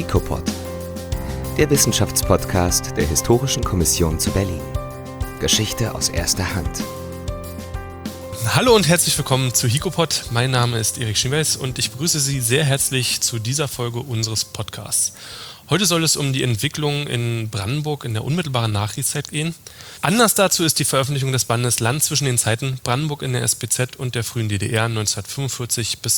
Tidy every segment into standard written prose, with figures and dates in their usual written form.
HICOPOD, der Wissenschaftspodcast der Historischen Kommission zu Berlin. Geschichte aus erster Hand. Hallo und herzlich willkommen zu HICOPOD. Mein Name ist Erik Schneeweiß und ich begrüße Sie sehr herzlich zu dieser Folge unseres Podcasts. Heute soll es um die Entwicklung in Brandenburg in der unmittelbaren Nachkriegszeit gehen. Anlass dazu ist die Veröffentlichung des Bandes Land zwischen den Zeiten Brandenburg in der SBZ und der frühen DDR 1945 bis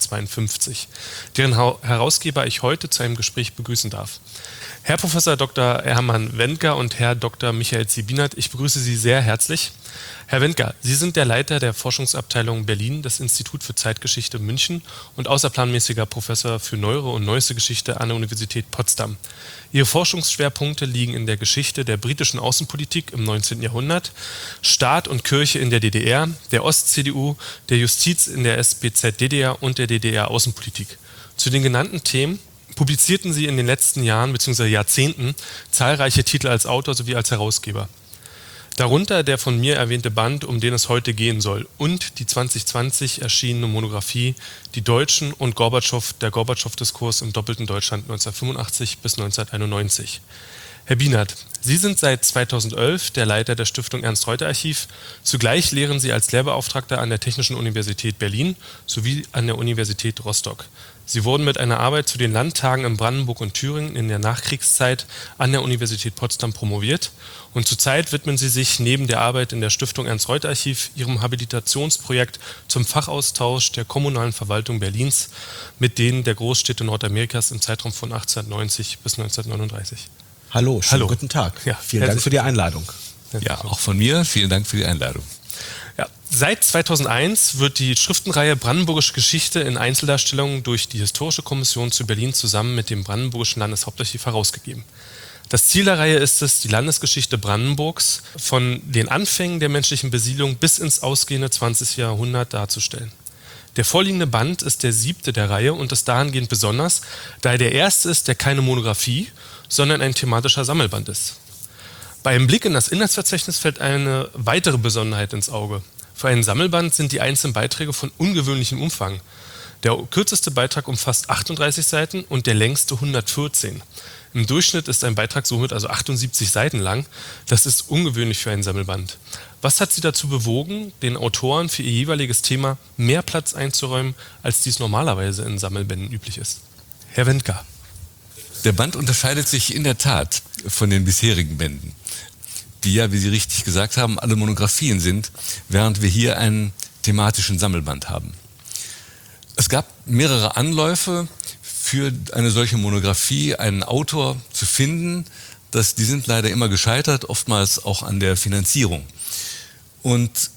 1952, deren Herausgeber ich heute zu einem Gespräch begrüßen darf. Herr Professor Dr. Hermann Wendker und Herr Dr. Michael Ziebinert, ich begrüße Sie sehr herzlich. Herr Wendker, Sie sind der Leiter der Forschungsabteilung Berlin des Institut für Zeitgeschichte München und außerplanmäßiger Professor für Neuere und Neueste Geschichte an der Universität Potsdam. Ihre Forschungsschwerpunkte liegen in der Geschichte der britischen Außenpolitik im 19. Jahrhundert, Staat und Kirche in der DDR, der Ost-CDU, der Justiz in der SBZ-DDR und der DDR-Außenpolitik. Zu den genannten Themen publizierten Sie in den letzten Jahren bzw. Jahrzehnten zahlreiche Titel als Autor sowie als Herausgeber. Darunter der von mir erwähnte Band, um den es heute gehen soll, und die 2020 erschienene Monographie Die Deutschen und Gorbatschow, der Gorbatschow-Diskurs im doppelten Deutschland 1985 bis 1991. Herr Bienert, Sie sind seit 2011 der Leiter der Stiftung Ernst-Reuter-Archiv. Zugleich lehren Sie als Lehrbeauftragter an der Technischen Universität Berlin sowie an der Universität Rostock. Sie wurden mit einer Arbeit zu den Landtagen in Brandenburg und Thüringen in der Nachkriegszeit an der Universität Potsdam promoviert und zurzeit widmen Sie sich neben der Arbeit in der Stiftung Ernst-Reuter-Archiv Ihrem Habilitationsprojekt zum Fachaustausch der kommunalen Verwaltung Berlins mit denen der Großstädte Nordamerikas im Zeitraum von 1890 bis 1939. Hallo, schönen guten Tag. Ja, vielen Dank für die Einladung. Ja, auch von mir vielen Dank für die Einladung. Ja, seit 2001 wird die Schriftenreihe Brandenburgische Geschichte in Einzeldarstellungen durch die Historische Kommission zu Berlin zusammen mit dem Brandenburgischen Landeshauptarchiv herausgegeben. Das Ziel der Reihe ist es, die Landesgeschichte Brandenburgs von den Anfängen der menschlichen Besiedlung bis ins ausgehende 20. Jahrhundert darzustellen. Der vorliegende Band ist der 7. der Reihe und ist dahingehend besonders, da er der erste ist, der keine Monographie, sondern ein thematischer Sammelband ist. Bei einem Blick in das Inhaltsverzeichnis fällt eine weitere Besonderheit ins Auge. Für einen Sammelband sind die einzelnen Beiträge von ungewöhnlichem Umfang. Der kürzeste Beitrag umfasst 38 Seiten und der längste 114. Im Durchschnitt ist ein Beitrag somit also 78 Seiten lang. Das ist ungewöhnlich für einen Sammelband. Was hat Sie dazu bewogen, den Autoren für ihr jeweiliges Thema mehr Platz einzuräumen, als dies normalerweise in Sammelbänden üblich ist? Herr Wendker. Der Band unterscheidet sich in der Tat von den bisherigen Bänden, die ja, wie Sie richtig gesagt haben, alle Monographien sind, während wir hier einen thematischen Sammelband haben. Es gab mehrere Anläufe für eine solche Monographie, einen Autor zu finden. Die sind leider immer gescheitert, oftmals auch an der Finanzierung. Und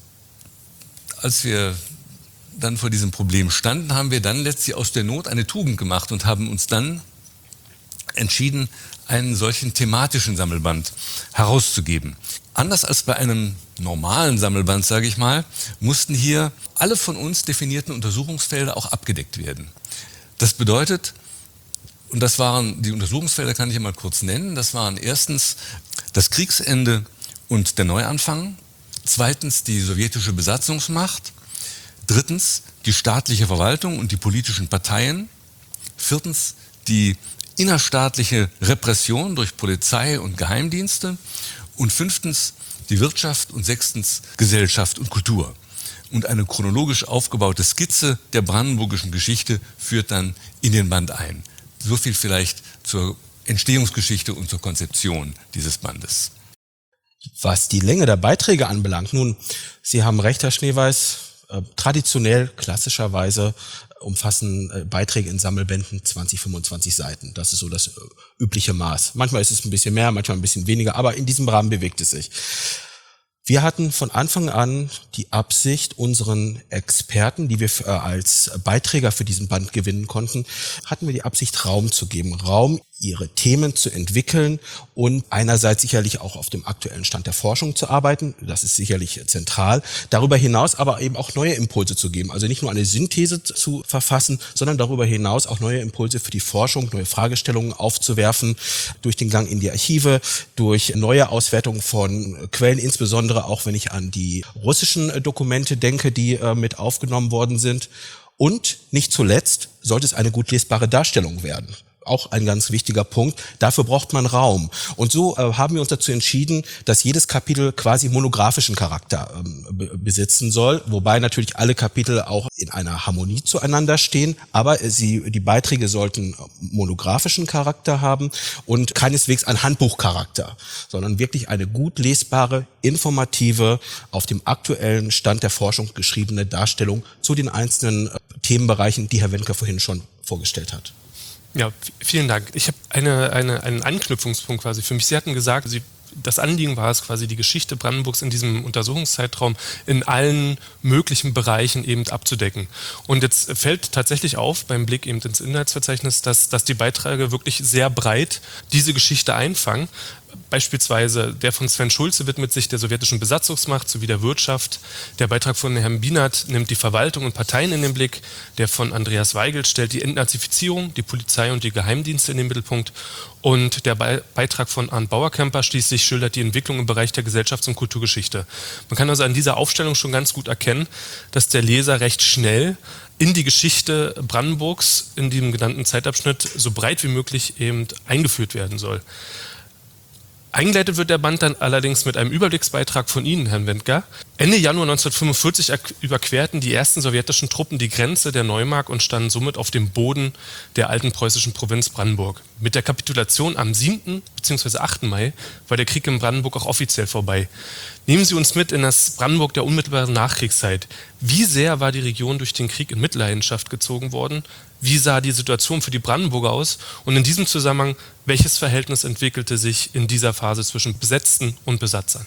als wir dann vor diesem Problem standen, haben wir dann letztlich aus der Not eine Tugend gemacht und haben uns dann entschieden, einen solchen thematischen Sammelband herauszugeben. Anders als bei einem normalen Sammelband, sage ich mal, mussten hier alle von uns definierten Untersuchungsfelder auch abgedeckt werden. Das bedeutet, und das waren die Untersuchungsfelder, kann ich mal kurz nennen, das waren erstens das Kriegsende und der Neuanfang, zweitens die sowjetische Besatzungsmacht, drittens die staatliche Verwaltung und die politischen Parteien, viertens die innerstaatliche Repression durch Polizei und Geheimdienste und fünftens die Wirtschaft und sechstens Gesellschaft und Kultur. Und eine chronologisch aufgebaute Skizze der brandenburgischen Geschichte führt dann in den Band ein. So viel vielleicht zur Entstehungsgeschichte und zur Konzeption dieses Bandes. Was die Länge der Beiträge anbelangt, nun, Sie haben recht, Herr Schneeweiß, traditionell, klassischerweise umfassen Beiträge in Sammelbänden 20, 25 Seiten. Das ist so das übliche Maß. Manchmal ist es ein bisschen mehr, manchmal ein bisschen weniger, aber in diesem Rahmen bewegt es sich. Wir hatten von Anfang an die Absicht, unseren Experten, die wir als Beiträger für diesen Band gewinnen konnten, hatten wir die Absicht, Raum zu geben. Raum, ihre Themen zu entwickeln und einerseits sicherlich auch auf dem aktuellen Stand der Forschung zu arbeiten. Das ist sicherlich zentral. Darüber hinaus aber eben auch neue Impulse zu geben. Also nicht nur eine Synthese zu verfassen, sondern darüber hinaus auch neue Impulse für die Forschung, neue Fragestellungen aufzuwerfen, durch den Gang in die Archive, durch neue Auswertungen von Quellen, insbesondere auch wenn ich an die russischen Dokumente denke, die mit aufgenommen worden sind. Und nicht zuletzt sollte es eine gut lesbare Darstellung werden. auch ein ganz wichtiger Punkt. Dafür braucht man Raum. Und so haben wir uns dazu entschieden, dass jedes Kapitel quasi monografischen Charakter besitzen soll, wobei natürlich alle Kapitel auch in einer Harmonie zueinander stehen, aber die Beiträge sollten monografischen Charakter haben und keineswegs einen Handbuchcharakter, sondern wirklich eine gut lesbare, informative, auf dem aktuellen Stand der Forschung geschriebene Darstellung zu den einzelnen Themenbereichen, die Herr Wendker vorhin schon vorgestellt hat. Ja, vielen Dank. Ich habe einen Anknüpfungspunkt quasi für mich. Sie hatten gesagt, das Anliegen war es quasi, die Geschichte Brandenburgs in diesem Untersuchungszeitraum in allen möglichen Bereichen eben abzudecken. Und jetzt fällt tatsächlich auf, beim Blick eben ins Inhaltsverzeichnis, dass die Beiträge wirklich sehr breit diese Geschichte einfangen. Beispielsweise der von Sven Schulze widmet sich der sowjetischen Besatzungsmacht sowie der Wirtschaft. Der Beitrag von Herrn Bienert nimmt die Verwaltung und Parteien in den Blick. Der von Andreas Weigelt stellt die Entnazifizierung, die Polizei und die Geheimdienste in den Mittelpunkt. Und der Beitrag von Arndt Bauerkemper schließlich schildert die Entwicklung im Bereich der Gesellschafts- und Kulturgeschichte. Man kann also an dieser Aufstellung schon ganz gut erkennen, dass der Leser recht schnell in die Geschichte Brandenburgs in diesem genannten Zeitabschnitt so breit wie möglich eben eingeführt werden soll. Eingeleitet wird der Band dann allerdings mit einem Überblicksbeitrag von Ihnen, Herrn Wendker. Ende Januar 1945 überquerten die ersten sowjetischen Truppen die Grenze der Neumark und standen somit auf dem Boden der alten preußischen Provinz Brandenburg. Mit der Kapitulation am 7. bzw. 8. Mai war der Krieg in Brandenburg auch offiziell vorbei. Nehmen Sie uns mit in das Brandenburg der unmittelbaren Nachkriegszeit. Wie sehr war die Region durch den Krieg in Mitleidenschaft gezogen worden? Wie sah die Situation für die Brandenburger aus? Und in diesem Zusammenhang, welches Verhältnis entwickelte sich in dieser Phase zwischen Besetzten und Besatzern?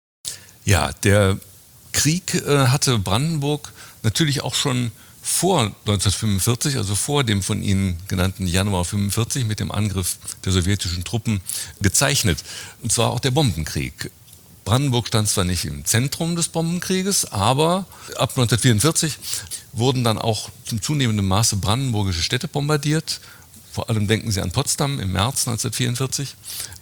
Ja, der Krieg hatte Brandenburg natürlich auch schon vor 1945, also vor dem von Ihnen genannten Januar 1945 mit dem Angriff der sowjetischen Truppen gezeichnet. Und zwar auch der Bombenkrieg. Brandenburg stand zwar nicht im Zentrum des Bombenkrieges, aber ab 1944 wurden dann auch zum zunehmenden Maße brandenburgische Städte bombardiert. Vor allem denken Sie an Potsdam im März 1944.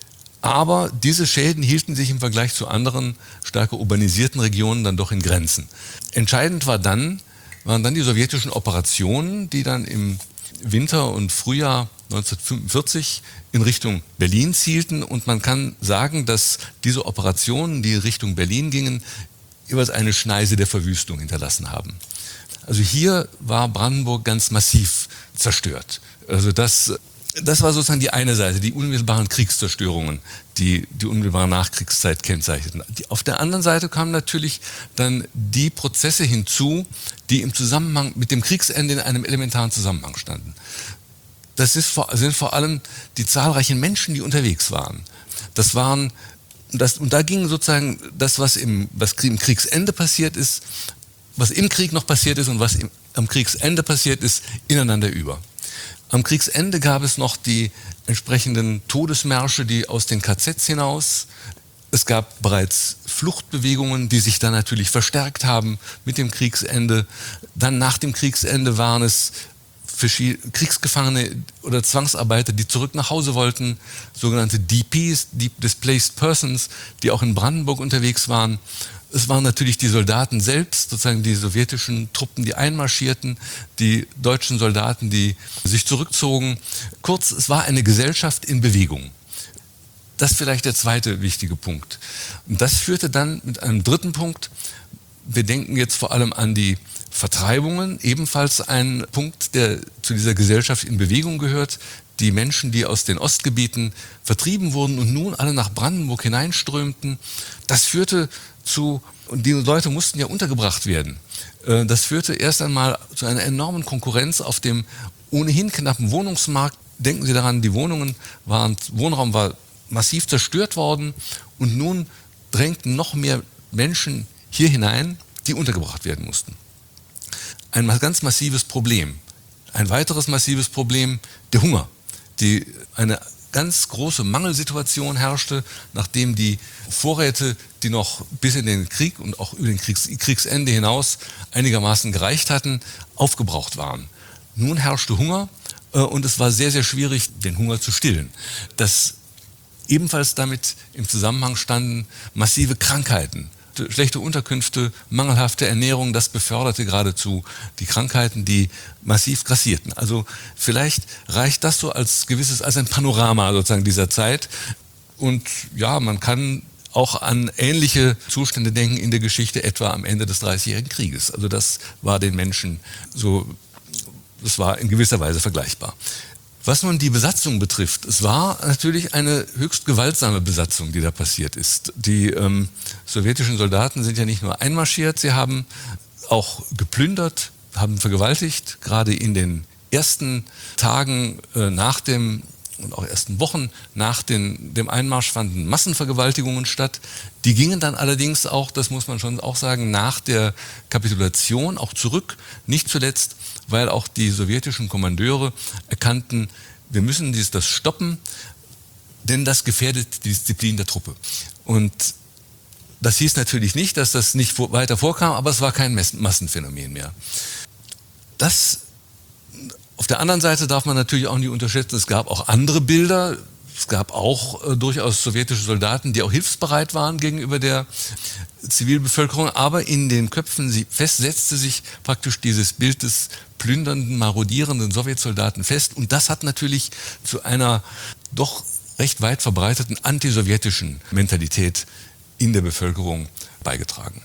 Aber diese Schäden hielten sich im Vergleich zu anderen stärker urbanisierten Regionen dann doch in Grenzen. Entscheidend waren dann die sowjetischen Operationen, die dann im Winter und Frühjahr 1945 in Richtung Berlin zielten. Und man kann sagen, dass diese Operationen, die Richtung Berlin gingen, jeweils eine Schneise der Verwüstung hinterlassen haben. Also hier war Brandenburg ganz massiv zerstört. Also das war sozusagen die eine Seite, die unmittelbaren Kriegszerstörungen, die unmittelbare Nachkriegszeit kennzeichneten. Auf der anderen Seite kamen natürlich dann die Prozesse hinzu, die im Zusammenhang mit dem Kriegsende in einem elementaren Zusammenhang standen. Das sind vor allem die zahlreichen Menschen, die unterwegs waren. Und da ging sozusagen das, was im Kriegsende passiert ist, was im Krieg noch passiert ist und was am Kriegsende passiert ist, ineinander über. Am Kriegsende gab es noch die entsprechenden Todesmärsche, die aus den KZs hinaus. Es gab bereits Fluchtbewegungen, die sich dann natürlich verstärkt haben mit dem Kriegsende. Dann nach dem Kriegsende waren es Kriegsgefangene oder Zwangsarbeiter, die zurück nach Hause wollten, sogenannte DPs, Deep Displaced Persons, die auch in Brandenburg unterwegs waren. Es waren natürlich die Soldaten selbst, sozusagen die sowjetischen Truppen, die einmarschierten, die deutschen Soldaten, die sich zurückzogen. Kurz, es war eine Gesellschaft in Bewegung. Das ist vielleicht der zweite wichtige Punkt. Und das führte dann mit einem dritten Punkt. Wir denken jetzt vor allem an die Vertreibungen, ebenfalls ein Punkt, der zu dieser Gesellschaft in Bewegung gehört. Die Menschen, die aus den Ostgebieten vertrieben wurden und nun alle nach Brandenburg hineinströmten, das führte und die Leute mussten ja untergebracht werden. Das führte erst einmal zu einer enormen Konkurrenz auf dem ohnehin knappen Wohnungsmarkt. Denken Sie daran, Wohnraum war massiv zerstört worden und nun drängten noch mehr Menschen hier hinein, die untergebracht werden mussten. Ein ganz massives Problem. Ein weiteres massives Problem, der Hunger. Eine ganz große Mangelsituation herrschte, nachdem die Vorräte, die noch bis in den Krieg und auch über den Kriegsende hinaus einigermaßen gereicht hatten, aufgebraucht waren. Nun herrschte Hunger und es war sehr, sehr schwierig, den Hunger zu stillen. Ebenfalls damit im Zusammenhang standen massive Krankheiten. schlechte Unterkünfte, mangelhafte Ernährung, das beförderte geradezu die Krankheiten, die massiv grassierten. Also vielleicht reicht das so als ein Panorama sozusagen dieser Zeit. Und ja, man kann auch an ähnliche Zustände denken in der Geschichte, etwa am Ende des Dreißigjährigen Krieges. Also das war den Menschen das war in gewisser Weise vergleichbar. Was nun die Besatzung betrifft, es war natürlich eine höchst gewaltsame Besatzung, die da passiert ist. Die sowjetischen Soldaten sind ja nicht nur einmarschiert, sie haben auch geplündert, haben vergewaltigt. Gerade in den ersten Tagen und auch ersten Wochen nach dem Einmarsch fanden Massenvergewaltigungen statt. Die gingen dann allerdings auch, das muss man schon auch sagen, nach der Kapitulation auch zurück. Nicht zuletzt, weil auch die sowjetischen Kommandeure erkannten, wir müssen das stoppen, denn das gefährdet die Disziplin der Truppe. Und das hieß natürlich nicht, dass das nicht weiter vorkam, aber es war kein Massenphänomen mehr. Auf der anderen Seite darf man natürlich auch nicht unterschätzen, es gab auch andere Bilder. Es gab auch durchaus sowjetische Soldaten, die auch hilfsbereit waren gegenüber der Zivilbevölkerung. Aber in den Köpfen setzte sich praktisch dieses Bild des plündernden, marodierenden Sowjetsoldaten fest. Und das hat natürlich zu einer doch recht weit verbreiteten antisowjetischen Mentalität in der Bevölkerung beigetragen.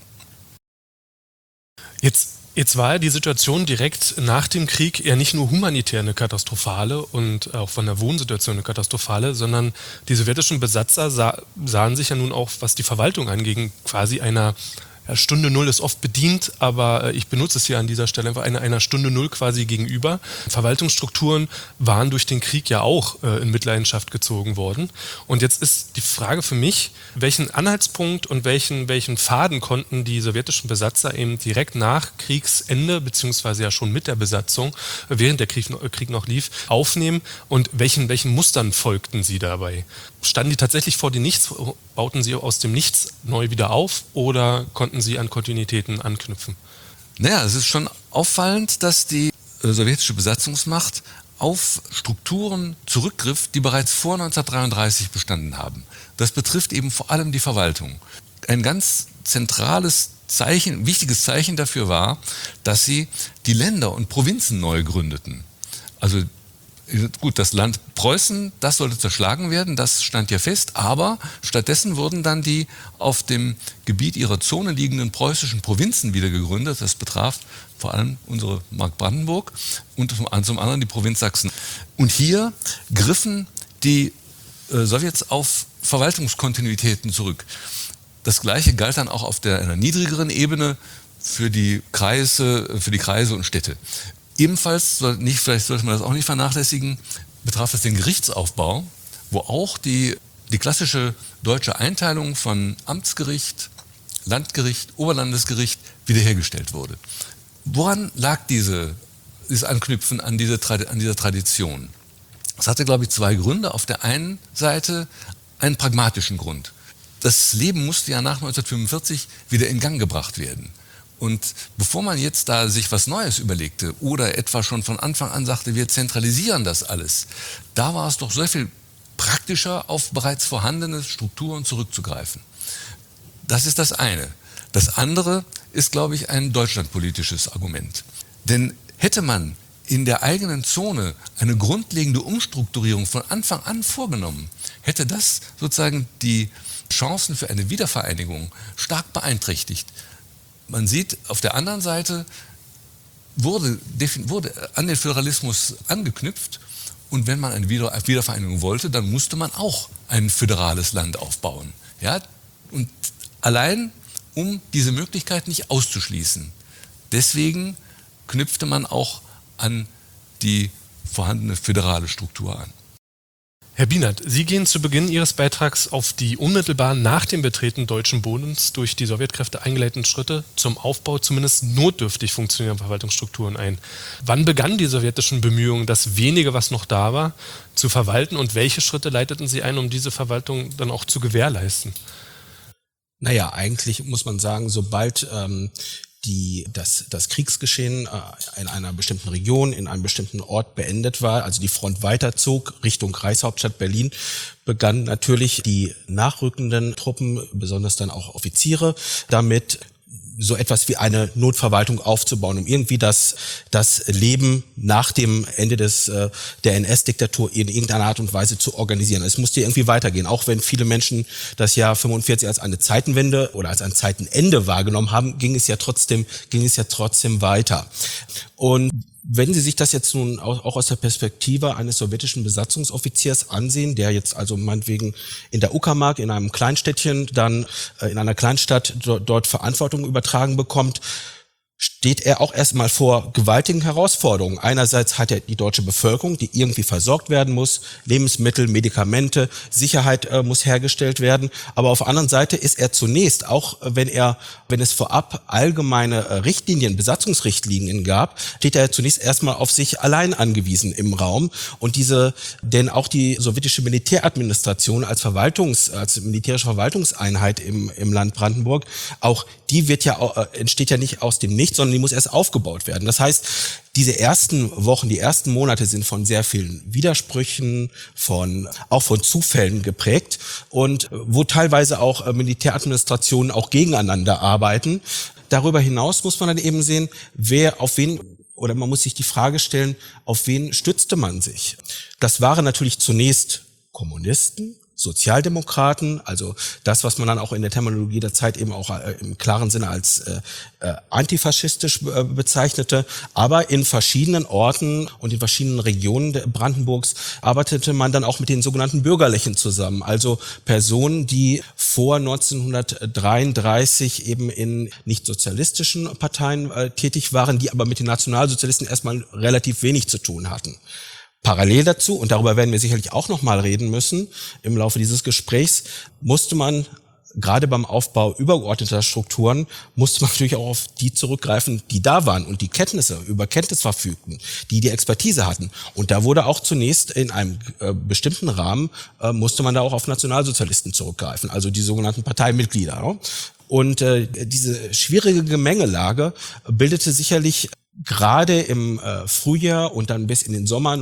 Jetzt war ja die Situation direkt nach dem Krieg eher nicht nur humanitär eine katastrophale und auch von der Wohnsituation eine katastrophale, sondern die sowjetischen Besatzer sahen sich ja nun auch, was die Verwaltung angeht, quasi einer Stunde Null ist oft bedient, aber ich benutze es hier an dieser Stelle einfach einer Stunde Null quasi gegenüber. Verwaltungsstrukturen waren durch den Krieg ja auch in Mitleidenschaft gezogen worden. Und jetzt ist die Frage für mich, welchen Anhaltspunkt und welchen Faden konnten die sowjetischen Besatzer eben direkt nach Kriegsende, beziehungsweise ja schon mit der Besatzung, während der Krieg noch lief, aufnehmen und welchen Mustern folgten sie dabei? Standen die tatsächlich vor dem Nichts, bauten sie aus dem Nichts neu wieder auf oder konnten sie an Kontinuitäten anknüpfen? Naja, es ist schon auffallend, dass die sowjetische Besatzungsmacht auf Strukturen zurückgriff, die bereits vor 1933 bestanden haben. Das betrifft eben vor allem die Verwaltung. Ein ganz zentrales Zeichen, wichtiges Zeichen dafür war, dass sie die Länder und Provinzen neu gründeten. Also gut, das Land Preußen, das sollte zerschlagen werden, das stand ja fest, aber stattdessen wurden dann die auf dem Gebiet ihrer Zone liegenden preußischen Provinzen wieder gegründet. Das betraf vor allem unsere Mark Brandenburg und zum anderen die Provinz Sachsen. Und hier griffen die Sowjets auf Verwaltungskontinuitäten zurück. Das Gleiche galt dann auch auf einer niedrigeren Ebene für die Kreise und Städte. Ebenfalls, vielleicht sollte man das auch nicht vernachlässigen, betraf es den Gerichtsaufbau, wo auch die klassische deutsche Einteilung von Amtsgericht, Landgericht, Oberlandesgericht wiederhergestellt wurde. Woran lag dieses Anknüpfen an dieser Tradition? Es hatte, glaube ich, zwei Gründe. Auf der einen Seite einen pragmatischen Grund. Das Leben musste ja nach 1945 wieder in Gang gebracht werden. Und bevor man jetzt da sich was Neues überlegte oder etwa schon von Anfang an sagte, wir zentralisieren das alles, da war es doch sehr viel praktischer, auf bereits vorhandene Strukturen zurückzugreifen. Das ist das eine. Das andere ist, glaube ich, ein deutschlandpolitisches Argument. Denn hätte man in der eigenen Zone eine grundlegende Umstrukturierung von Anfang an vorgenommen, hätte das sozusagen die Chancen für eine Wiedervereinigung stark beeinträchtigt. Man sieht, auf der anderen Seite wurde an den Föderalismus angeknüpft und wenn man eine Wiedervereinigung wollte, dann musste man auch ein föderales Land aufbauen. Ja? Und allein, um diese Möglichkeit nicht auszuschließen. Deswegen knüpfte man auch an die vorhandene föderale Struktur an. Herr Bienert, Sie gehen zu Beginn Ihres Beitrags auf die unmittelbar nach dem Betreten deutschen Bodens durch die Sowjetkräfte eingeleiteten Schritte zum Aufbau zumindest notdürftig funktionierender Verwaltungsstrukturen ein. Wann begannen die sowjetischen Bemühungen, das wenige, was noch da war, zu verwalten und welche Schritte leiteten Sie ein, um diese Verwaltung dann auch zu gewährleisten? Naja, eigentlich muss man sagen, sobald das Kriegsgeschehen in einer bestimmten Region, in einem bestimmten Ort beendet war, also die Front weiterzog Richtung Reichshauptstadt Berlin, begannen natürlich die nachrückenden Truppen, besonders dann auch Offiziere, damit so etwas wie eine Notverwaltung aufzubauen, um irgendwie das Leben nach dem Ende der NS-Diktatur in irgendeiner Art und Weise zu organisieren. Es musste irgendwie weitergehen, auch wenn viele Menschen das Jahr 45 als eine Zeitenwende oder als ein Zeitenende wahrgenommen haben, ging es ja trotzdem weiter. Und wenn Sie sich das jetzt nun auch aus der Perspektive eines sowjetischen Besatzungsoffiziers ansehen, der jetzt also meinetwegen in der Uckermark, in einem Kleinstädtchen, dann in einer Kleinstadt dort Verantwortung übertragen bekommt, steht er auch erstmal vor gewaltigen Herausforderungen. Einerseits hat er die deutsche Bevölkerung, die irgendwie versorgt werden muss, Lebensmittel, Medikamente, Sicherheit muss hergestellt werden. Aber auf der anderen Seite ist er zunächst, auch wenn es vorab allgemeine Besatzungsrichtlinien gab, steht er zunächst erstmal auf sich allein angewiesen im Raum. Und denn auch die sowjetische Militäradministration als militärische Verwaltungseinheit im Land Brandenburg, auch die entsteht ja nicht aus dem Nichts, sondern die muss erst aufgebaut werden. Das heißt, diese ersten Wochen, die ersten Monate sind von sehr vielen Widersprüchen, auch von Zufällen geprägt und wo teilweise auch Militäradministrationen auch gegeneinander arbeiten. Darüber hinaus muss man dann eben sehen, man muss sich die Frage stellen, auf wen stützte man sich? Das waren natürlich zunächst Kommunisten, Sozialdemokraten, also das, was man dann auch in der Terminologie der Zeit eben auch im klaren Sinne als antifaschistisch bezeichnete. Aber in verschiedenen Orten und in verschiedenen Regionen Brandenburgs arbeitete man dann auch mit den sogenannten Bürgerlichen zusammen, also Personen, die vor 1933 eben in nicht sozialistischen Parteien tätig waren, die aber mit den Nationalsozialisten erstmal relativ wenig zu tun hatten. Parallel dazu, und darüber werden wir sicherlich auch nochmal reden müssen im Laufe dieses Gesprächs, musste man gerade beim Aufbau übergeordneter Strukturen, natürlich auch auf die zurückgreifen, die da waren und die über Kenntnis verfügten, die Expertise hatten. Und da wurde auch zunächst in einem bestimmten Rahmen, musste man da auch auf Nationalsozialisten zurückgreifen, also die sogenannten Parteimitglieder. Ne? Und diese schwierige Gemengelage bildete sicherlich gerade im Frühjahr und dann bis in den Sommer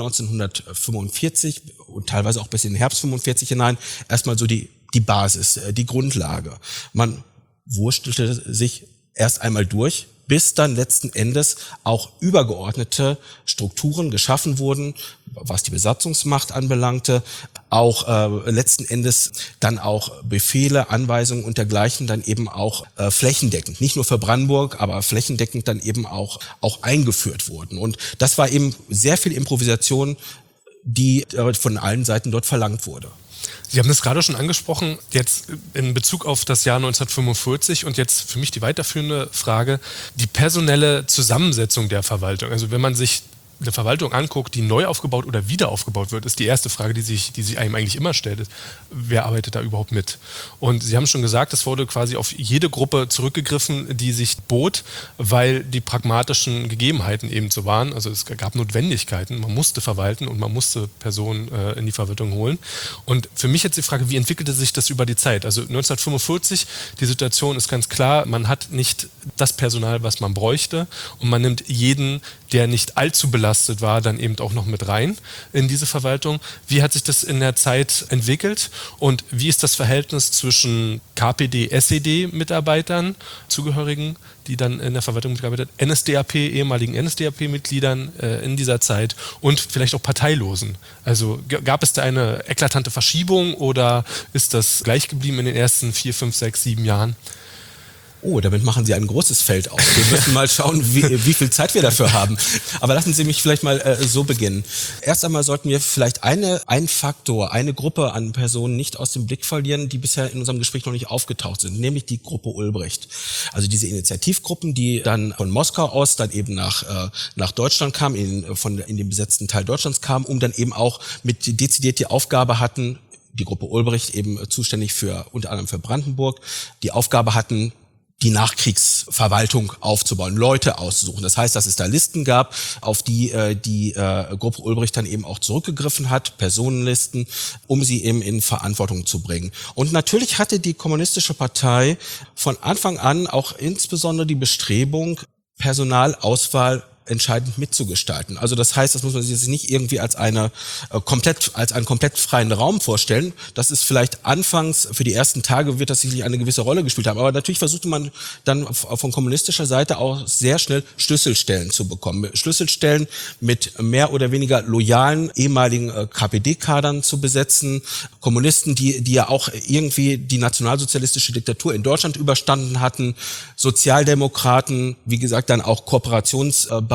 1945 und teilweise auch bis in den Herbst 45 hinein erstmal so die Basis, die Grundlage. Man wurstelte sich erst einmal durch, bis dann letzten Endes auch übergeordnete Strukturen geschaffen wurden, was die Besatzungsmacht anbelangte, auch letzten Endes dann auch Befehle, Anweisungen und dergleichen dann eben auch flächendeckend, nicht nur für Brandenburg, aber flächendeckend dann eben auch eingeführt wurden. Und das war eben sehr viel Improvisation, die von allen Seiten dort verlangt wurde. Sie haben das gerade schon angesprochen, jetzt in Bezug auf das Jahr 1945 und jetzt für mich die weiterführende Frage, die personelle Zusammensetzung der Verwaltung. Also wenn man sich eine Verwaltung anguckt, die neu aufgebaut oder wieder aufgebaut wird, ist die erste Frage, die sich einem eigentlich immer stellt, ist, wer arbeitet da überhaupt mit? Und Sie haben schon gesagt, es wurde quasi auf jede Gruppe zurückgegriffen, die sich bot, weil die pragmatischen Gegebenheiten eben so waren. Also es gab Notwendigkeiten, man musste verwalten und man musste Personen in die Verwaltung holen. Und für mich jetzt die Frage, wie entwickelte sich das über die Zeit? Also 1945, die Situation ist ganz klar, man hat nicht das Personal, was man bräuchte und man nimmt jeden, der nicht allzu belastet war, dann eben auch noch mit rein in diese Verwaltung. Wie hat sich das in der Zeit entwickelt und wie ist das Verhältnis zwischen KPD, SED-Mitarbeitern, Zugehörigen, die dann in der Verwaltung mitgearbeitet haben, NSDAP, ehemaligen NSDAP-Mitgliedern in dieser Zeit und vielleicht auch Parteilosen? Also gab es da eine eklatante Verschiebung oder ist das gleich geblieben in den ersten 4, 5, 6, 7 Jahren? Oh, damit machen Sie ein großes Feld auf. Wir müssen mal schauen, wie viel Zeit wir dafür haben. Aber lassen Sie mich vielleicht mal so beginnen. Erst einmal sollten wir vielleicht einen Faktor, eine Gruppe an Personen nicht aus dem Blick verlieren, die bisher in unserem Gespräch noch nicht aufgetaucht sind, nämlich die Gruppe Ulbricht. Also diese Initiativgruppen, die dann von Moskau aus dann eben nach Deutschland kamen, in den besetzten Teil Deutschlands kamen, um dann eben auch mit dezidiert die Aufgabe hatten, die Gruppe Ulbricht eben zuständig unter anderem für Brandenburg, die Aufgabe hatten, die Nachkriegsverwaltung aufzubauen, Leute auszusuchen. Das heißt, dass es da Listen gab, auf die die Gruppe Ulbricht dann eben auch zurückgegriffen hat, Personenlisten, um sie eben in Verantwortung zu bringen. Und natürlich hatte die Kommunistische Partei von Anfang an auch insbesondere die Bestrebung, Personalauswahl entscheidend mitzugestalten. Also das heißt, das muss man sich jetzt nicht irgendwie als einen komplett freien Raum vorstellen. Das ist vielleicht anfangs, für die ersten Tage wird das sicherlich eine gewisse Rolle gespielt haben. Aber natürlich versuchte man dann von kommunistischer Seite auch sehr schnell Schlüsselstellen zu bekommen. Schlüsselstellen mit mehr oder weniger loyalen ehemaligen KPD-Kadern zu besetzen. Kommunisten, die ja auch irgendwie die nationalsozialistische Diktatur in Deutschland überstanden hatten. Sozialdemokraten, wie gesagt, dann auch koperationsbereite,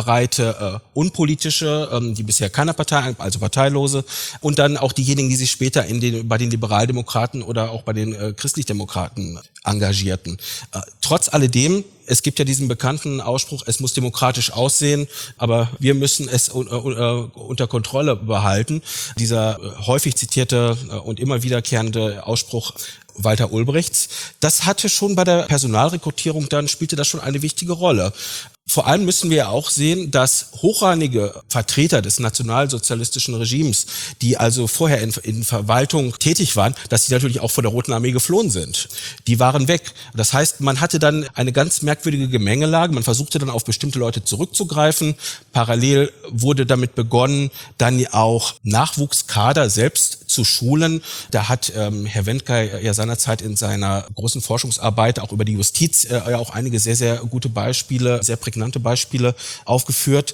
unpolitische, die bisher keiner Partei, also Parteilose, und dann auch diejenigen, die sich später bei den Liberaldemokraten oder auch bei den Christlichdemokraten engagierten. Trotz alledem, es gibt ja diesen bekannten Ausspruch, es muss demokratisch aussehen, aber wir müssen es unter Kontrolle behalten. Dieser häufig zitierte und immer wiederkehrende Ausspruch Walter Ulbrichts, das hatte schon bei der Personalrekrutierung spielte das schon eine wichtige Rolle. Vor allem müssen wir auch sehen, dass hochrangige Vertreter des nationalsozialistischen Regimes, die also vorher in Verwaltung tätig waren, dass sie natürlich auch vor der Roten Armee geflohen sind. Die waren weg. Das heißt, man hatte dann eine ganz merkwürdige Gemengelage. Man versuchte dann auf bestimmte Leute zurückzugreifen. Parallel wurde damit begonnen, dann auch Nachwuchskader selbst zu schulen. Da hat Herr Wendker ja seinerzeit in seiner großen Forschungsarbeit auch über die Justiz ja auch einige sehr, sehr gute Beispiele, sehr prägnante Beispiele aufgeführt.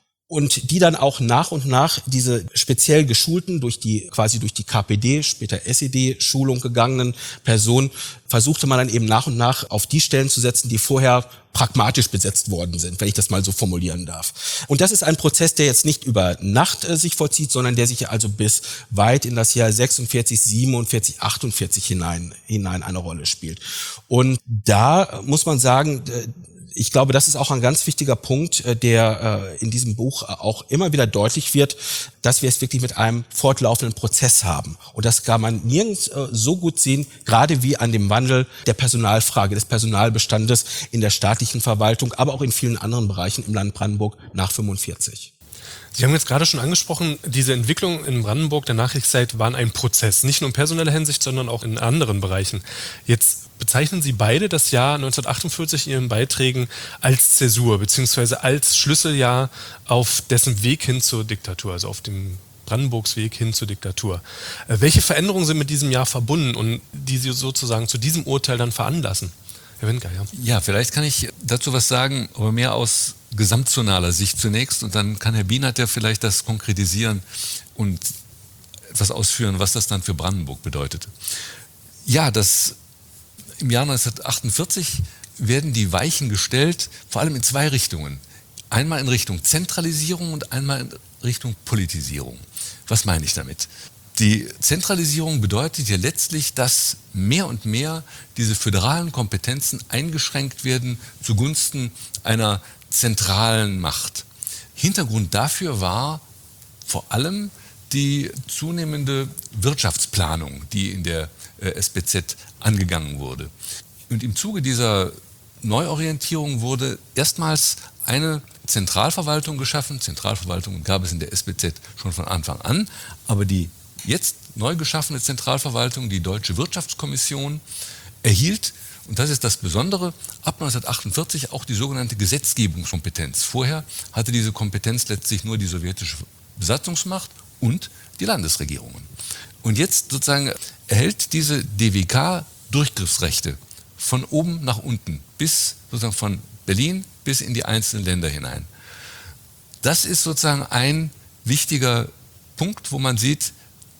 Und die dann auch nach und nach diese speziell geschulten, durch die KPD, später SED-Schulung gegangenen Personen, versuchte man dann eben nach und nach auf die Stellen zu setzen, die vorher pragmatisch besetzt worden sind, wenn ich das mal so formulieren darf. Und das ist ein Prozess, der jetzt nicht über Nacht sich vollzieht, sondern der sich also bis weit in das Jahr 46, 47, 48 hinein eine Rolle spielt. Und da muss man sagen, ich glaube, das ist auch ein ganz wichtiger Punkt, der in diesem Buch auch immer wieder deutlich wird, dass wir es wirklich mit einem fortlaufenden Prozess haben. Und das kann man nirgends so gut sehen, gerade wie an dem Wandel der Personalfrage, des Personalbestandes in der staatlichen Verwaltung, aber auch in vielen anderen Bereichen im Land Brandenburg nach 45. Sie haben jetzt gerade schon angesprochen, diese Entwicklung in Brandenburg der Nachkriegszeit waren ein Prozess, nicht nur in personeller Hinsicht, sondern auch in anderen Bereichen. Jetzt bezeichnen Sie beide das Jahr 1948 in Ihren Beiträgen als Zäsur, beziehungsweise als Schlüsseljahr auf dessen Weg hin zur Diktatur, also auf dem Brandenburgs Weg hin zur Diktatur. Welche Veränderungen sind mit diesem Jahr verbunden und die Sie sozusagen zu diesem Urteil dann veranlassen? Herr Wendker, ja. Ja, vielleicht kann ich dazu was sagen, aber mehr aus gesamtzonaler Sicht zunächst, und dann kann Herr Bienert ja vielleicht das konkretisieren und etwas ausführen, was das dann für Brandenburg bedeutet. Ja, im Jahr 1948 werden die Weichen gestellt, vor allem in zwei Richtungen. Einmal in Richtung Zentralisierung und einmal in Richtung Politisierung. Was meine ich damit? Die Zentralisierung bedeutet ja letztlich, dass mehr und mehr diese föderalen Kompetenzen eingeschränkt werden zugunsten einer zentralen Macht. Hintergrund dafür war vor allem die zunehmende Wirtschaftsplanung, die in der SBZ angegangen wurde. Und im Zuge dieser Neuorientierung wurde erstmals eine Zentralverwaltung geschaffen. Zentralverwaltung gab es in der SBZ schon von Anfang an, aber die jetzt neu geschaffene Zentralverwaltung, die Deutsche Wirtschaftskommission, erhielt, und das ist das Besondere, ab 1948 auch die sogenannte Gesetzgebungskompetenz. Vorher hatte diese Kompetenz letztlich nur die sowjetische Besatzungsmacht und die Landesregierungen. Und jetzt sozusagen erhält diese DWK Durchgriffsrechte von oben nach unten, bis sozusagen von Berlin bis in die einzelnen Länder hinein. Das ist sozusagen ein wichtiger Punkt, wo man sieht,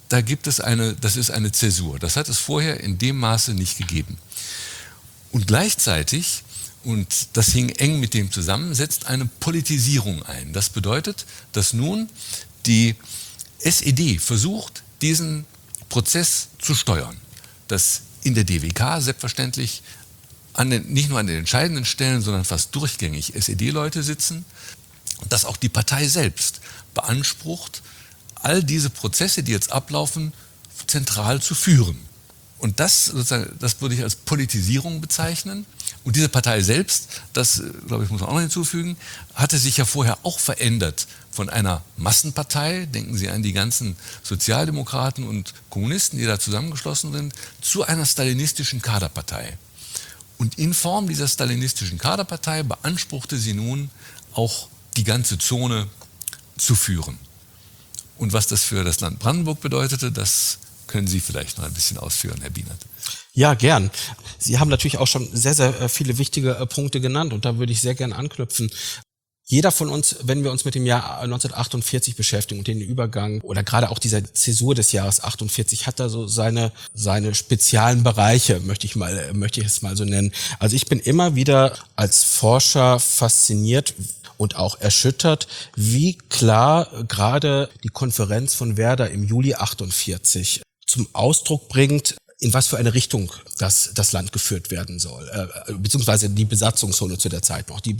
das ist eine Zäsur. Das hat es vorher in dem Maße nicht gegeben. Und gleichzeitig, und das hing eng mit dem zusammen, setzt eine Politisierung ein. Das bedeutet, dass nun die SED versucht, diesen Prozess zu steuern. Dass in der DWK selbstverständlich nicht nur an den entscheidenden Stellen, sondern fast durchgängig SED-Leute sitzen. Dass auch die Partei selbst beansprucht, all diese Prozesse, die jetzt ablaufen, zentral zu führen. Und das würde ich als Politisierung bezeichnen, Und diese Partei selbst, das, glaube ich, muss man auch noch hinzufügen, hatte sich ja vorher auch verändert von einer Massenpartei, denken Sie an die ganzen Sozialdemokraten und Kommunisten, die da zusammengeschlossen sind, zu einer stalinistischen Kaderpartei. Und in Form dieser stalinistischen Kaderpartei beanspruchte sie nun auch die ganze Zone zu führen. Und was das für das Land Brandenburg bedeutete, das können Sie vielleicht noch ein bisschen ausführen, Herr Bienert. Ja, gern. Sie haben natürlich auch schon sehr, sehr viele wichtige Punkte genannt und da würde ich sehr gern anknüpfen. Jeder von uns, wenn wir uns mit dem Jahr 1948 beschäftigen und den Übergang oder gerade auch dieser Zäsur des Jahres 48, hat da so seine speziellen Bereiche, möchte ich es mal so nennen. Also ich bin immer wieder als Forscher fasziniert und auch erschüttert, wie klar gerade die Konferenz von Werder im Juli 48 zum Ausdruck bringt, in was für eine Richtung das Land geführt werden soll, beziehungsweise die Besatzungszone zu der Zeit noch,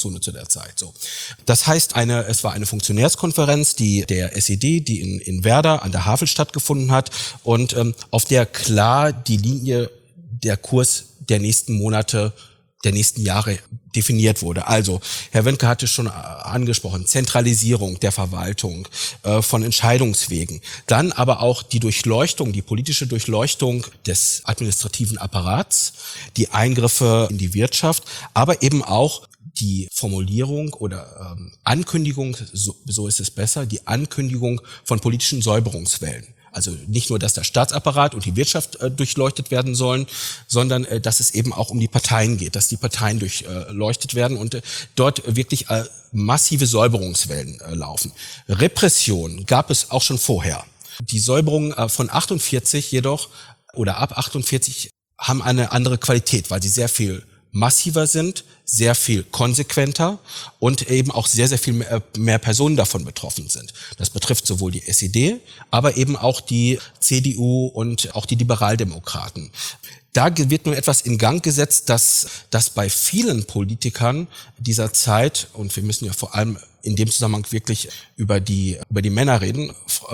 so. Das heißt, es war eine Funktionärskonferenz, der SED, die in Werder an der Havel stattgefunden hat und auf der klar die Linie, der Kurs der nächsten Monate, der nächsten Jahre definiert wurde. Also, Herr Wendke hatte schon angesprochen, Zentralisierung der Verwaltung, von Entscheidungswegen. Dann aber auch die politische Durchleuchtung des administrativen Apparats, die Eingriffe in die Wirtschaft, aber eben auch die Formulierung oder Ankündigung, so ist es besser, die Ankündigung von politischen Säuberungswellen. Also nicht nur, dass der Staatsapparat und die Wirtschaft durchleuchtet werden sollen, sondern dass es eben auch um die Parteien geht, dass die Parteien durchleuchtet werden und dort wirklich massive Säuberungswellen laufen. Repression gab es auch schon vorher. Die Säuberungen von 48 jedoch oder ab 48 haben eine andere Qualität, weil sie sehr viel massiver sind, sehr viel konsequenter und eben auch sehr, sehr viel mehr Personen davon betroffen sind. Das betrifft sowohl die SED, aber eben auch die CDU und auch die Liberaldemokraten. Da wird nun etwas in Gang gesetzt, dass bei vielen Politikern dieser Zeit, und wir müssen ja vor allem in dem Zusammenhang wirklich über die Männer reden,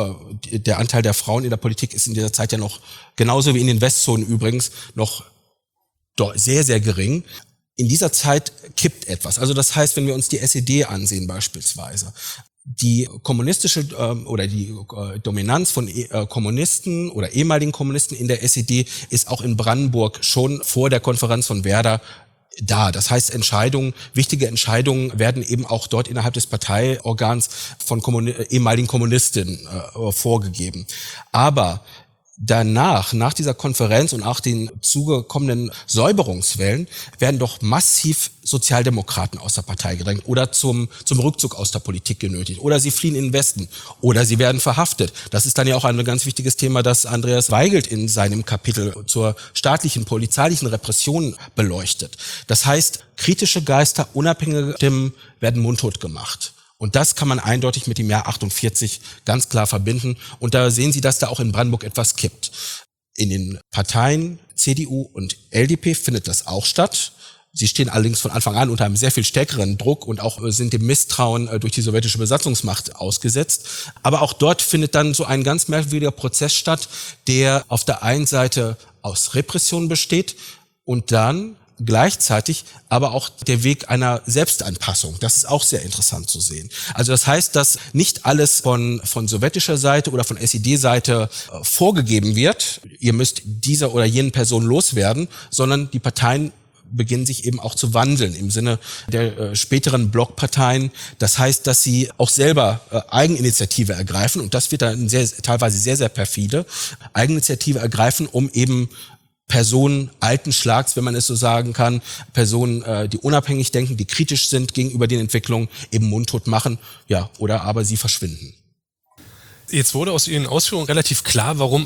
der Anteil der Frauen in der Politik ist in dieser Zeit ja noch, genauso wie in den Westzonen übrigens, noch sehr, sehr gering. In dieser Zeit kippt etwas. Also das heißt, wenn wir uns die SED ansehen beispielsweise, die kommunistische oder die Dominanz von Kommunisten oder ehemaligen Kommunisten in der SED ist auch in Brandenburg schon vor der Konferenz von Werder da. Das heißt, wichtige Entscheidungen werden eben auch dort innerhalb des Parteiorgans von ehemaligen Kommunistinnen vorgegeben. Aber danach, nach dieser Konferenz und nach den zugekommenen Säuberungswellen, werden doch massiv Sozialdemokraten aus der Partei gedrängt oder zum Rückzug aus der Politik genötigt. Oder sie fliehen in den Westen. Oder sie werden verhaftet. Das ist dann ja auch ein ganz wichtiges Thema, das Andreas Weigelt in seinem Kapitel zur staatlichen, polizeilichen Repression beleuchtet. Das heißt, kritische Geister, unabhängige Stimmen werden mundtot gemacht. Und das kann man eindeutig mit dem Jahr 48 ganz klar verbinden. Und da sehen Sie, dass da auch in Brandenburg etwas kippt. In den Parteien CDU und LDP findet das auch statt. Sie stehen allerdings von Anfang an unter einem sehr viel stärkeren Druck und auch sind dem Misstrauen durch die sowjetische Besatzungsmacht ausgesetzt. Aber auch dort findet dann so ein ganz merkwürdiger Prozess statt, der auf der einen Seite aus Repression besteht und dann gleichzeitig aber auch der Weg einer Selbstanpassung. Das ist auch sehr interessant zu sehen. Also das heißt, dass nicht alles von sowjetischer Seite oder von SED-Seite vorgegeben wird, ihr müsst dieser oder jenen Person loswerden, sondern die Parteien beginnen sich eben auch zu wandeln im Sinne der späteren Blockparteien. Das heißt, dass sie auch selber Eigeninitiative ergreifen und das wird dann teilweise sehr, sehr perfide, Eigeninitiative ergreifen, um eben Personen alten Schlags, wenn man es so sagen kann, Personen, die unabhängig denken, die kritisch sind gegenüber den Entwicklungen, eben mundtot machen, ja, oder aber sie verschwinden. Jetzt wurde aus Ihren Ausführungen relativ klar, warum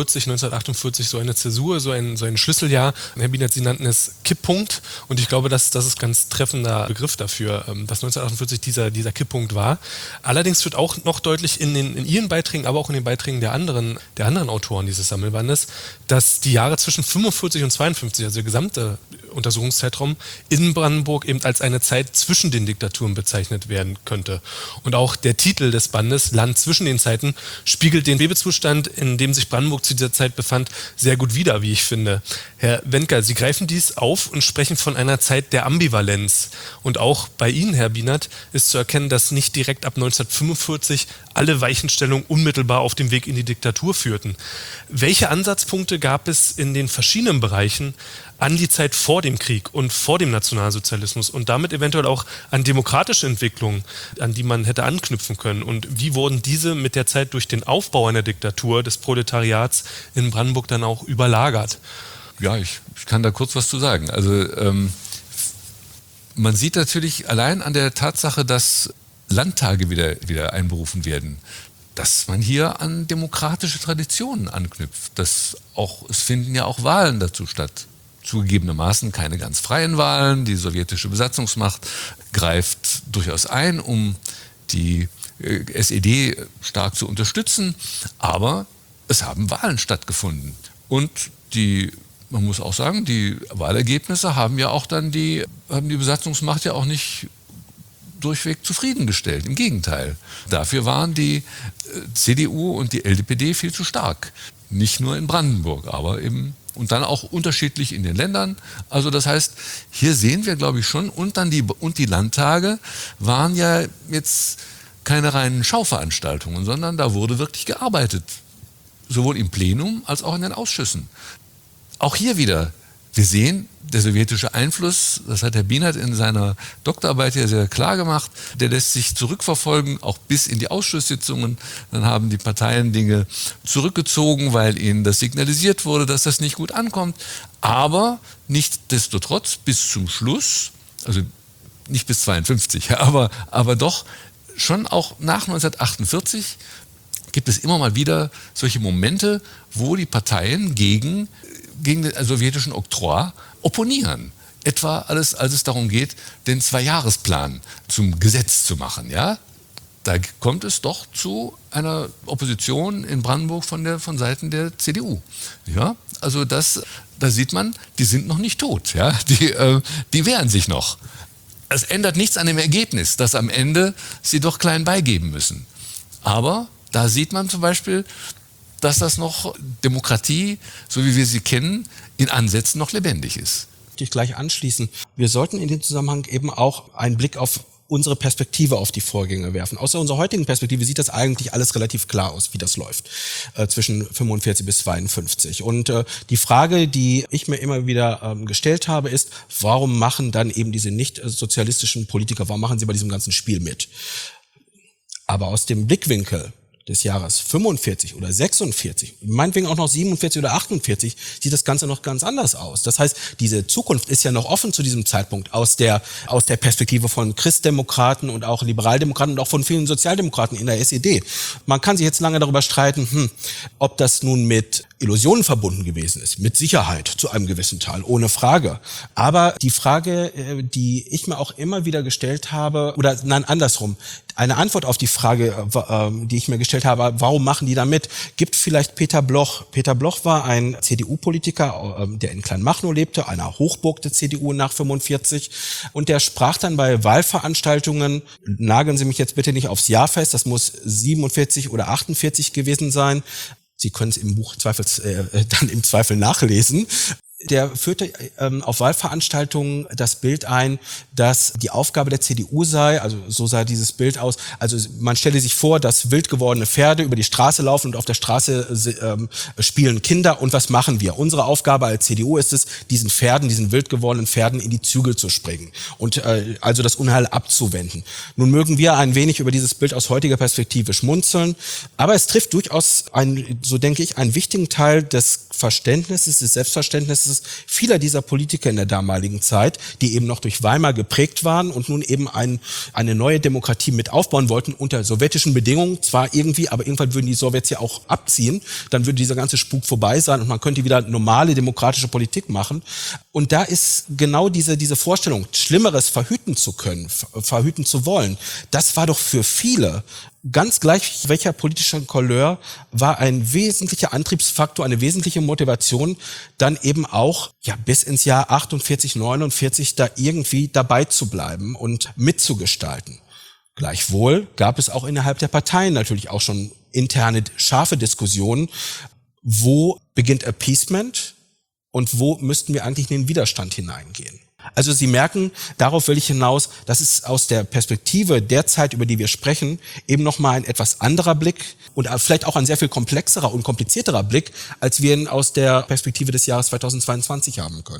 1948 so eine Zäsur, so ein Schlüsseljahr, Herr Bienert, Sie nannten es Kipppunkt und ich glaube, das ist ein ganz treffender Begriff dafür, dass 1948 dieser Kipppunkt war. Allerdings wird auch noch deutlich in Ihren Beiträgen, aber auch in den Beiträgen der anderen Autoren dieses Sammelbandes, dass die Jahre zwischen 45 und 52, also der gesamte Untersuchungszeitraum in Brandenburg eben als eine Zeit zwischen den Diktaturen bezeichnet werden könnte. Und auch der Titel des Bandes, Land zwischen den Zeiten, Monaten, spiegelt den Webezustand, in dem sich Brandenburg zu dieser Zeit befand, sehr gut wider, wie ich finde. Herr Wendker, Sie greifen dies auf und sprechen von einer Zeit der Ambivalenz. Und auch bei Ihnen, Herr Bienert, ist zu erkennen, dass nicht direkt ab 1945 alle Weichenstellungen unmittelbar auf dem Weg in die Diktatur führten. Welche Ansatzpunkte gab es in den verschiedenen Bereichen an die Zeit vor dem Krieg und vor dem Nationalsozialismus und damit eventuell auch an demokratische Entwicklungen, an die man hätte anknüpfen können? Und wie wurden diese mit der Zeit durch den Aufbau einer Diktatur des Proletariats in Brandenburg dann auch überlagert? Ja, ich kann da kurz was zu sagen. Also man sieht natürlich allein an der Tatsache, dass Landtage wieder einberufen werden, dass man hier an demokratische Traditionen anknüpft. Es finden ja auch Wahlen dazu statt. Zugegebenermaßen keine ganz freien Wahlen. Die sowjetische Besatzungsmacht greift durchaus ein, um die SED stark zu unterstützen. Aber es haben Wahlen stattgefunden. Und man muss auch sagen, die Wahlergebnisse haben ja auch dann die Besatzungsmacht ja auch nicht durchweg zufriedengestellt. Im Gegenteil. Dafür waren die CDU und die LDPD viel zu stark. Nicht nur in Brandenburg, aber eben und dann auch unterschiedlich in den Ländern. Also das heißt, hier sehen wir, glaube ich, schon, und die Landtage waren ja jetzt keine reinen Schauveranstaltungen, sondern da wurde wirklich gearbeitet. Sowohl im Plenum als auch in den Ausschüssen. Auch hier wieder, wir sehen, der sowjetische Einfluss, das hat Herr Bienert in seiner Doktorarbeit ja sehr klar gemacht, der lässt sich zurückverfolgen, auch bis in die Ausschusssitzungen. Dann haben die Parteien Dinge zurückgezogen, weil ihnen das signalisiert wurde, dass das nicht gut ankommt. Aber nichtsdestotrotz bis zum Schluss, also nicht bis 52, aber doch schon auch nach 1948 gibt es immer mal wieder solche Momente, wo die Parteien gegen den sowjetischen Oktroi opponieren. Etwa alles, als es darum geht, den Zweijahresplan zum Gesetz zu machen. Ja? Da kommt es doch zu einer Opposition in Brandenburg von Seiten der CDU. Ja? Also da sieht man, die sind noch nicht tot. Ja? Die wehren sich noch. Es ändert nichts an dem Ergebnis, dass am Ende sie doch klein beigeben müssen. Aber da sieht man zum Beispiel, dass das noch Demokratie, so wie wir sie kennen, in Ansätzen noch lebendig ist. Ich gleich anschließen. Wir sollten in dem Zusammenhang eben auch einen Blick auf unsere Perspektive auf die Vorgänge werfen. Aus unserer heutigen Perspektive sieht das eigentlich alles relativ klar aus, wie das läuft, zwischen 45 bis 52. Und die Frage, die ich mir immer wieder gestellt habe, ist, warum machen dann eben diese nicht sozialistischen Politiker, warum machen sie bei diesem ganzen Spiel mit? Aber aus dem Blickwinkel des Jahres 45 oder 46, meinetwegen auch noch 47 oder 48, sieht das Ganze noch ganz anders aus. Das heißt, diese Zukunft ist ja noch offen zu diesem Zeitpunkt aus der Perspektive von Christdemokraten und auch Liberaldemokraten und auch von vielen Sozialdemokraten in der SED. Man kann sich jetzt lange darüber streiten, ob das nun mit Illusionen verbunden gewesen ist. Mit Sicherheit, zu einem gewissen Teil, ohne Frage. Aber die Frage, die ich mir auch immer wieder gestellt habe, oder nein, andersrum, eine Antwort auf die Frage, die ich mir gestellt habe, warum machen die da mit, gibt vielleicht Peter Bloch. Peter Bloch war ein CDU-Politiker, der in Kleinmachnow lebte, einer Hochburg der CDU nach 45. Und der sprach dann bei Wahlveranstaltungen, nageln Sie mich jetzt bitte nicht aufs Jahr fest, das muss 47 oder 48 gewesen sein. Sie können es im Buch dann im Zweifel nachlesen. Der führte auf Wahlveranstaltungen das Bild ein, dass die Aufgabe der CDU sei, also so sah dieses Bild aus, also man stelle sich vor, dass wild gewordene Pferde über die Straße laufen und auf der Straße spielen Kinder, und was machen wir? Unsere Aufgabe als CDU ist es, diesen wild gewordenen Pferden in die Zügel zu springen und also das Unheil abzuwenden. Nun mögen wir ein wenig über dieses Bild aus heutiger Perspektive schmunzeln, aber es trifft durchaus so denke ich, einen wichtigen Teil des Verständnisses, des Selbstverständnisses vieler dieser Politiker in der damaligen Zeit, die eben noch durch Weimar geprägt waren und nun eben eine neue Demokratie mit aufbauen wollten unter sowjetischen Bedingungen, zwar irgendwie, aber irgendwann würden die Sowjets ja auch abziehen, dann würde dieser ganze Spuk vorbei sein und man könnte wieder normale demokratische Politik machen. Und da ist genau diese Vorstellung, Schlimmeres verhüten zu können, verhüten zu wollen, das war doch für viele, ganz gleich welcher politischer Couleur, war ein wesentlicher Antriebsfaktor, eine wesentliche Motivation, dann eben auch bis ins Jahr 48, 49 da irgendwie dabei zu bleiben und mitzugestalten. Gleichwohl gab es auch innerhalb der Parteien natürlich auch schon interne, scharfe Diskussion, wo beginnt Appeasement und wo müssten wir eigentlich in den Widerstand hineingehen. Also Sie merken, darauf will ich hinaus, das ist aus der Perspektive der Zeit, über die wir sprechen, eben nochmal ein etwas anderer Blick und vielleicht auch ein sehr viel komplexerer und komplizierterer Blick, als wir ihn aus der Perspektive des Jahres 2022 haben können.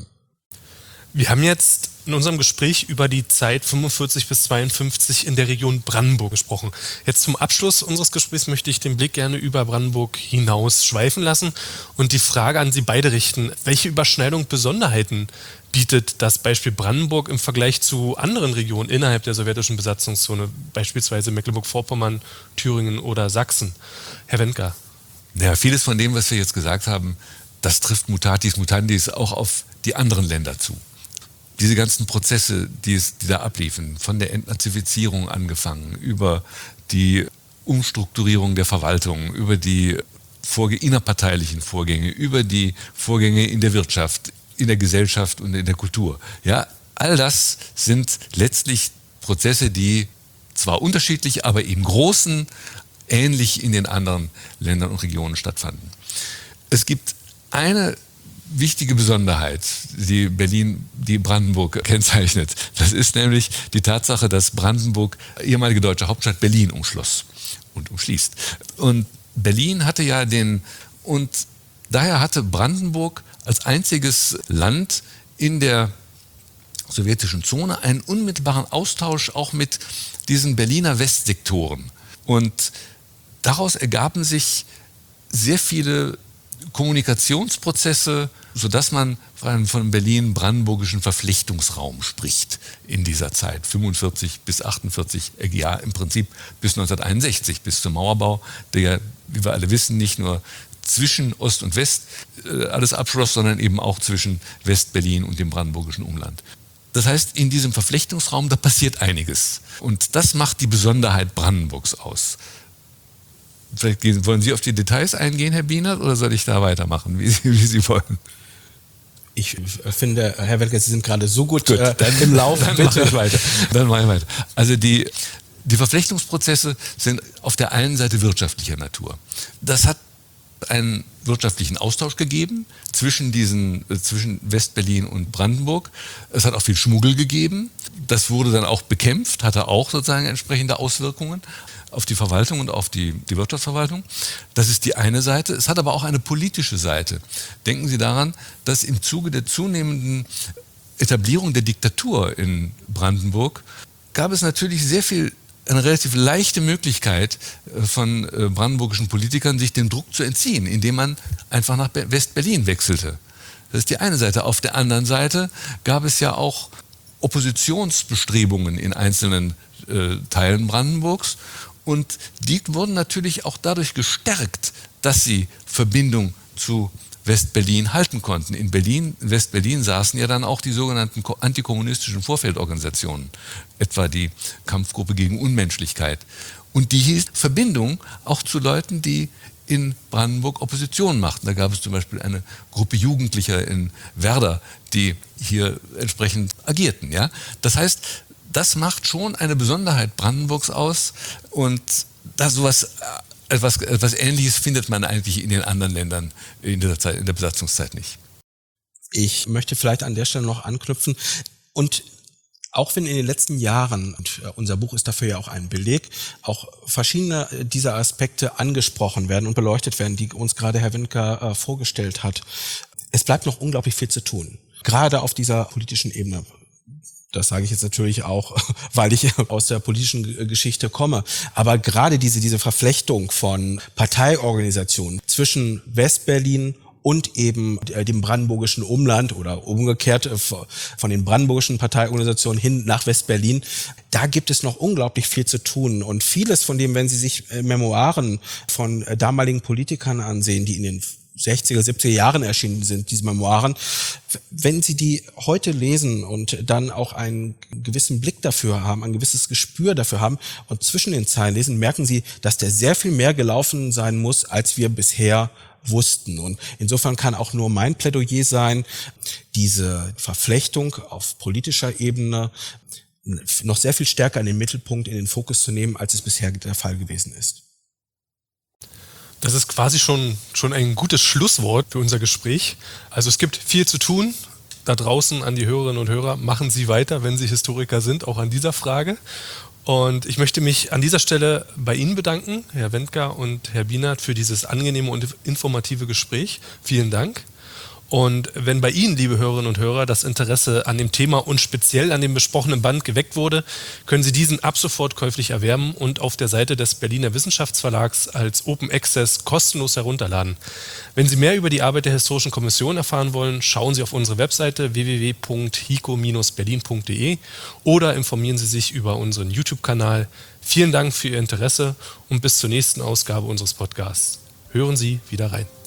Wir haben jetzt in unserem Gespräch über die Zeit 45 bis 52 in der Region Brandenburg gesprochen. Jetzt zum Abschluss unseres Gesprächs möchte ich den Blick gerne über Brandenburg hinaus schweifen lassen und die Frage an Sie beide richten. Welche Überschneidung, Besonderheiten bietet das Beispiel Brandenburg im Vergleich zu anderen Regionen innerhalb der sowjetischen Besatzungszone, beispielsweise Mecklenburg-Vorpommern, Thüringen oder Sachsen? Herr Wendker. Ja, vieles von dem, was wir jetzt gesagt haben, das trifft mutatis mutandis auch auf die anderen Länder zu. Diese ganzen Prozesse, die da abliefen, von der Entnazifizierung angefangen, über die Umstrukturierung der Verwaltung, über die innerparteilichen Vorgänge, über die Vorgänge in der Wirtschaft, in der Gesellschaft und in der Kultur. Ja, all das sind letztlich Prozesse, die zwar unterschiedlich, aber im Großen ähnlich in den anderen Ländern und Regionen stattfanden. Es gibt eine wichtige Besonderheit, die Brandenburg kennzeichnet. Das ist nämlich die Tatsache, dass Brandenburg ehemalige deutsche Hauptstadt Berlin umschloss und umschließt. Und Berlin hatte und daher hatte Brandenburg als einziges Land in der sowjetischen Zone einen unmittelbaren Austausch auch mit diesen Berliner Westsektoren. Und daraus ergaben sich sehr viele Kommunikationsprozesse, sodass man von Berlin-brandenburgischen Verflechtungsraum spricht in dieser Zeit, 45 bis 48, ja im Prinzip bis 1961, bis zum Mauerbau, der, wie wir alle wissen, nicht nur zwischen Ost und West alles abschloss, sondern eben auch zwischen West-Berlin und dem brandenburgischen Umland. Das heißt, in diesem Verflechtungsraum, da passiert einiges. Und das macht die Besonderheit Brandenburgs aus. Vielleicht wollen Sie auf die Details eingehen, Herr Bienert, oder soll ich da weitermachen, wie Sie wollen? Ich finde, Herr Wendker, Sie sind gerade so gut dann im Lauf. Dann mache ich weiter. Also die Verflechtungsprozesse sind auf der einen Seite wirtschaftlicher Natur. Das hat einen wirtschaftlichen Austausch gegeben zwischen West-Berlin und Brandenburg. Es hat auch viel Schmuggel gegeben. Das wurde dann auch bekämpft, hatte auch sozusagen entsprechende Auswirkungen auf die Verwaltung und auf die Wirtschaftsverwaltung. Das ist die eine Seite. Es hat aber auch eine politische Seite. Denken Sie daran, dass im Zuge der zunehmenden Etablierung der Diktatur in Brandenburg gab es natürlich eine relativ leichte Möglichkeit von brandenburgischen Politikern, sich dem Druck zu entziehen, indem man einfach nach West-Berlin wechselte. Das ist die eine Seite. Auf der anderen Seite gab es ja auch Oppositionsbestrebungen in einzelnen Teilen Brandenburgs. Und die wurden natürlich auch dadurch gestärkt, dass sie Verbindung zu West-Berlin halten konnten. In West-Berlin saßen ja dann auch die sogenannten antikommunistischen Vorfeldorganisationen, etwa die Kampfgruppe gegen Unmenschlichkeit. Und die hielt Verbindung auch zu Leuten, die in Brandenburg Opposition machten. Da gab es zum Beispiel eine Gruppe Jugendlicher in Werder, die hier entsprechend agierten. Ja? Das heißt, das macht schon eine Besonderheit Brandenburgs aus und da etwas Ähnliches findet man eigentlich in den anderen Ländern in der Besatzungszeit nicht. Ich möchte vielleicht an der Stelle noch anknüpfen und auch wenn in den letzten Jahren, und unser Buch ist dafür ja auch ein Beleg, auch verschiedene dieser Aspekte angesprochen werden und beleuchtet werden, die uns gerade Herr Wendker vorgestellt hat, es bleibt noch unglaublich viel zu tun, gerade auf dieser politischen Ebene. Das sage ich jetzt natürlich auch, weil ich aus der politischen Geschichte komme. Aber gerade diese Verflechtung von Parteiorganisationen zwischen West-Berlin und eben dem brandenburgischen Umland oder umgekehrt von den brandenburgischen Parteiorganisationen hin nach West-Berlin, da gibt es noch unglaublich viel zu tun. Und vieles von dem, wenn Sie sich Memoiren von damaligen Politikern ansehen, die in den 60er, 70er Jahren erschienen sind, diese Memoiren. Wenn Sie die heute lesen und dann auch einen gewissen Blick dafür haben, ein gewisses Gespür dafür haben und zwischen den Zeilen lesen, merken Sie, dass der sehr viel mehr gelaufen sein muss, als wir bisher wussten. Und insofern kann auch nur mein Plädoyer sein, diese Verflechtung auf politischer Ebene noch sehr viel stärker in den Mittelpunkt, in den Fokus zu nehmen, als es bisher der Fall gewesen ist. Das ist quasi schon ein gutes Schlusswort für unser Gespräch. Also es gibt viel zu tun. Da draußen an die Hörerinnen und Hörer, machen Sie weiter, wenn Sie Historiker sind, auch an dieser Frage. Und ich möchte mich an dieser Stelle bei Ihnen bedanken, Herr Wendker und Herr Bienert, für dieses angenehme und informative Gespräch. Vielen Dank. Und wenn bei Ihnen, liebe Hörerinnen und Hörer, das Interesse an dem Thema und speziell an dem besprochenen Band geweckt wurde, können Sie diesen ab sofort käuflich erwerben und auf der Seite des Berliner Wissenschaftsverlags als Open Access kostenlos herunterladen. Wenn Sie mehr über die Arbeit der Historischen Kommission erfahren wollen, schauen Sie auf unsere Webseite www.hico-berlin.de oder informieren Sie sich über unseren YouTube-Kanal. Vielen Dank für Ihr Interesse und bis zur nächsten Ausgabe unseres Podcasts. Hören Sie wieder rein.